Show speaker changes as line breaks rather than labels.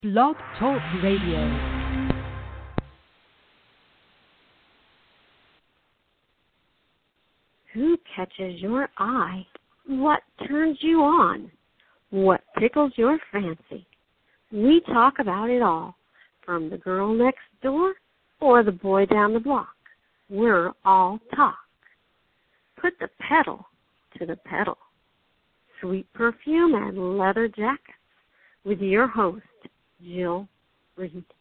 Blog Talk Radio.
Who catches your eye? What turns you on? What tickles your fancy? We talk about it all, from the girl next door or the boy down the block. We're all talk. Put the pedal to the pedal. Sweet perfume and leather jackets with your host, Jill Reed.